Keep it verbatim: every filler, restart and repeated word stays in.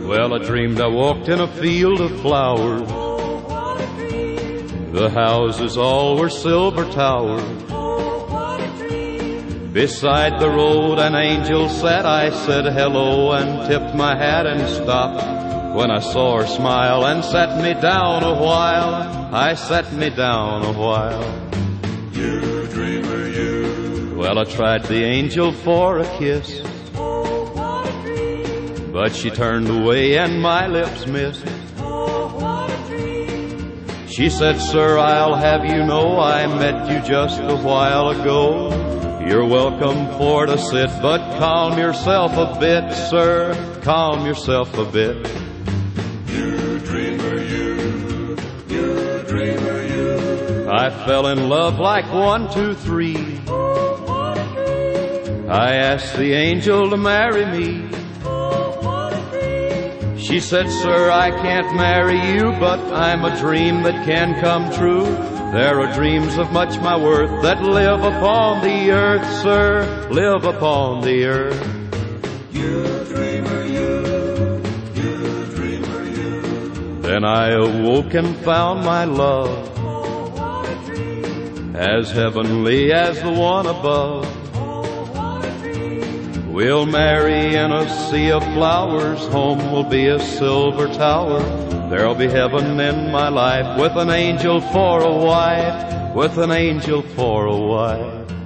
Well, I dreamed I walked in a field of flowers. Oh, what a dream. The houses all were silver towers. Oh, what a dream. Beside the road an angel sat. I said hello and tipped my hat and stopped when I saw her smile and sat me down a while. I sat me down a while. You dreamer, you. Well, I tried the angel for a kiss, Oh, what a dream. but she turned away and my lips missed. Oh, what a dream. She said, sir, I'll have you know I met you just a while ago. You're welcome for to sit, but calm yourself a bit, sir, calm yourself a bit. You dreamer, you. You dreamer, you. I fell in love like one, two, three. Oh, what a dream. I asked the angel to marry me. Oh, what a dream. She said, sir, I can't marry you, but I'm a dream that can come true. There are dreams of much my worth that live upon the earth, sir, live upon the earth. You dreamer, you. You dreamer, you. Then I awoke and found my love Oh, what a dream. as heavenly as the one above. Oh, what a dream. We'll marry in a sea of flowers. Home will be a silver tower. There'll be heaven in my life with an angel for a wife, with an angel for a wife.